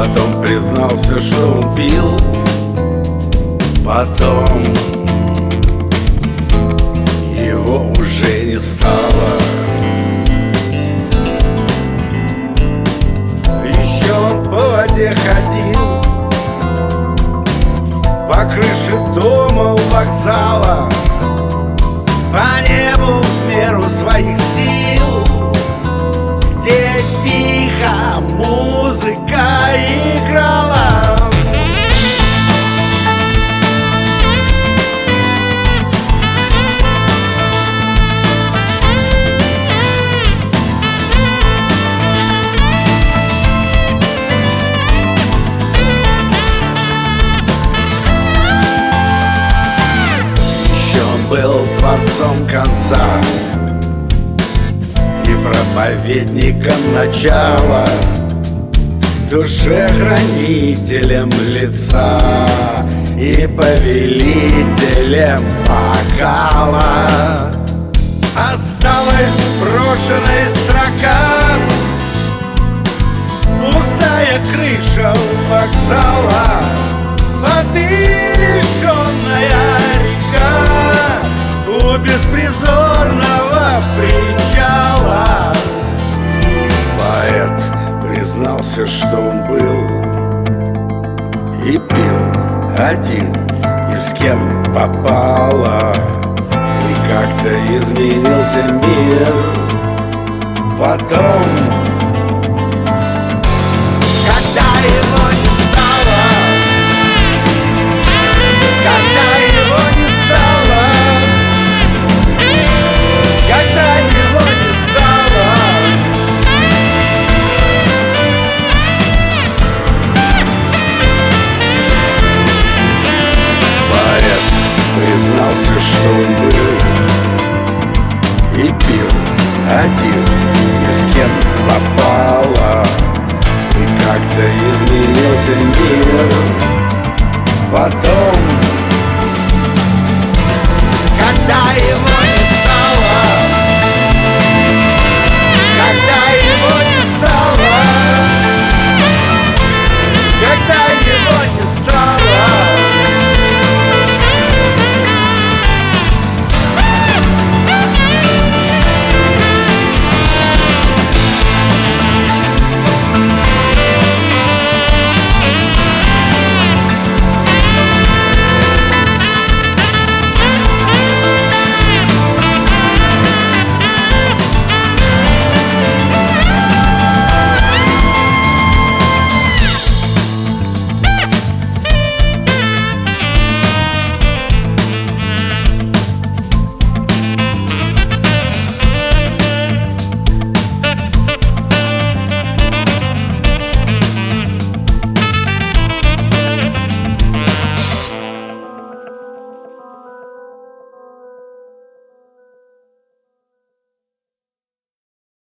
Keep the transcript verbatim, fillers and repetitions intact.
Потом признался, что он пил. Потом его уже не стало. Еще он по воде ходил, по крыше дома у вокзала, по небу в меру своих сил, где тихо музыка играла. Был творцом конца и проповедником начала, душехранителем лица и повелителем бокала. Осталась брошенная строка, пустая крыша у вокзала, воды лишенная река у беспризорного причала. Поэт признался, что он был и пил один, и с кем попало, и как-то изменился мир. Потом